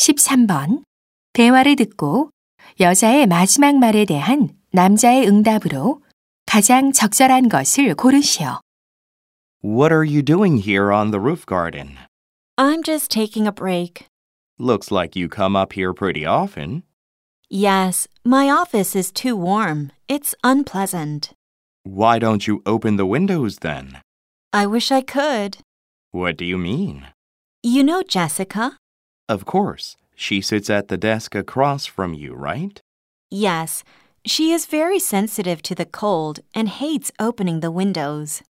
13번. 대화를 듣고 여자의 마지막 말에 대한 남자의 응답으로 가장 적절한 것을 고르시오. What are you doing here on the roof garden? I'm just taking a break. Looks like you come up here pretty often. Yes, my office is too warm. It's unpleasant. Why don't you open the windows then? I wish I could. What do you mean? You know Jessica? Of course. She sits at the desk across from you, right? Yes, she is very sensitive to the cold and hates opening the windows.